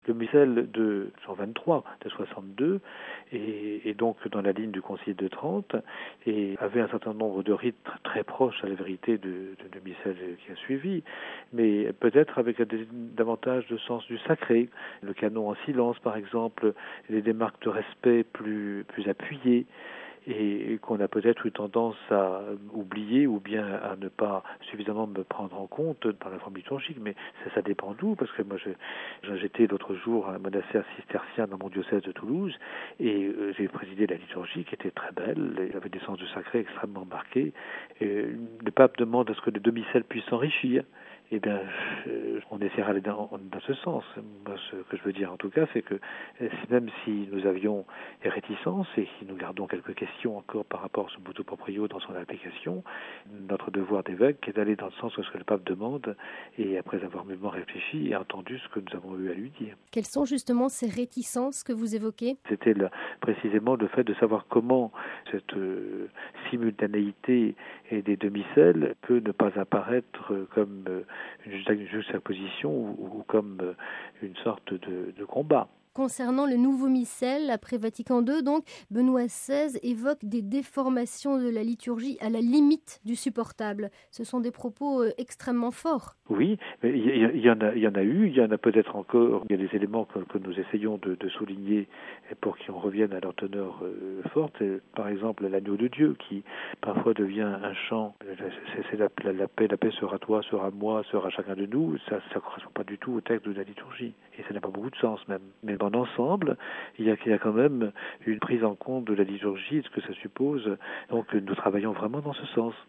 le missel de 123, de 62, et donc dans la ligne du Concile de Trente, et avait un certain nombre de rites très proches à la vérité de missel qui a suivi, mais peut-être avec davantage de sens du sacré. Le canon en silence, par exemple, des marques de respect plus appuyées, et qu'on a peut-être eu tendance à oublier ou bien à ne pas suffisamment me prendre en compte dans la forme liturgique, mais ça dépend d'où, parce que moi j'étais l'autre jour à un monastère cistercien dans mon diocèse de Toulouse, et j'ai présidé la liturgie qui était très belle, il avait des sens du sacré extrêmement marqués, et le pape demande à ce que le demi-sel puisse s'enrichir. Eh bien, on essaiera d'aller dans ce sens. Moi, ce que je veux dire en tout cas, c'est que même si nous avions des réticences et si nous gardons quelques questions encore par rapport à ce motu proprio dans son application, notre devoir d'évêque est d'aller dans le sens de ce que le pape demande, et après avoir mûrement réfléchi et entendu ce que nous avons eu à lui dire. Quelles sont justement ces réticences que vous évoquez ? C'était précisément le fait de savoir comment cette simultanéité et des demi-sels peut ne pas apparaître comme une juxtaposition ou comme une sorte de combat. Concernant le nouveau missel, après Vatican II, donc, Benoît XVI évoque des déformations de la liturgie à la limite du supportable. Ce sont des propos extrêmement forts. Oui, mais il y en a eu, il y en a peut-être encore. Il y a des éléments que nous essayons de souligner pour qu'ils reviennent à leur teneur forte. Par exemple, l'agneau de Dieu qui parfois devient un chant. C'est la paix sera toi, sera moi, sera chacun de nous. Ça correspond pas du tout au texte de la liturgie. Et ça n'a pas beaucoup de sens même. Mais dans l'ensemble, il y a quand même une prise en compte de la liturgie et de ce que ça suppose. Donc nous travaillons vraiment dans ce sens.